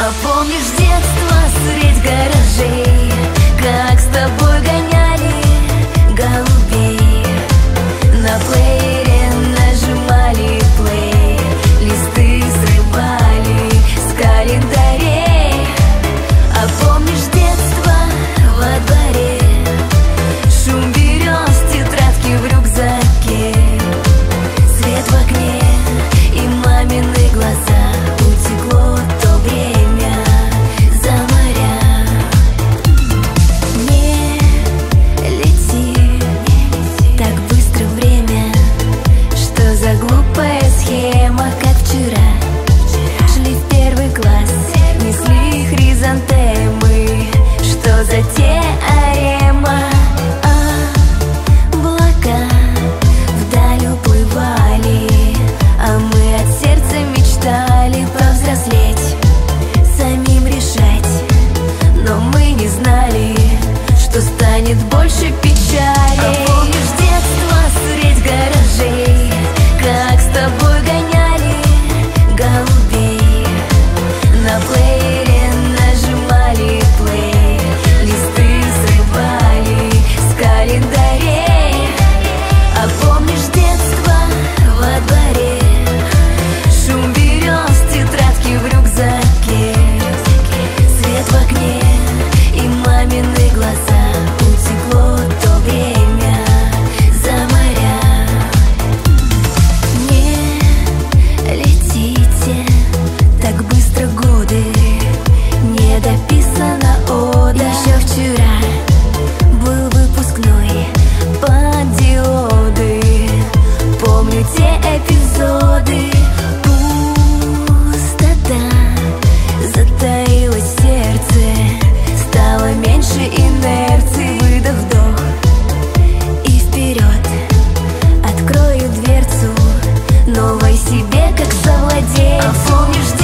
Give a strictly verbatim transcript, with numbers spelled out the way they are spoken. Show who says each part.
Speaker 1: А помнишь детство средь гаражей, как с тобой гоняли голубей? На плеере нажимали плей, листы срывали с календарей. А помнишь детство во дворе, шум берез, тетрадки в рюкзаке, свет в окне и мамины глаза? Утекло то время за моря. Не лети так быстро время, что за глупая схема, как вчера. Шли в первый класс, несли хризантемы, что за теорема? А облака вдаль уплывали, а мы от сердца мечтали повзрослеть, самим решать. Но мы не знали, что станет больше печали. А помнишь детство средь гаражей, как с тобой гоняли голубей? На плеере нажимали плей, листы срывали с календарей. А помнишь детство во дворе, шум берез, тетрадки в рюкзаке, свет в окне и мамины глаза? Утекло то время за моря. Не летите так быстро годы, не дописана ода. Еще вчера был выпускной под диоды, помню те эпизоды. Пустота затаилась в сердце, стало меньше инерции. Выдох, вдох и вперед, открою дверцу новой себе, как совладеть. А помнишь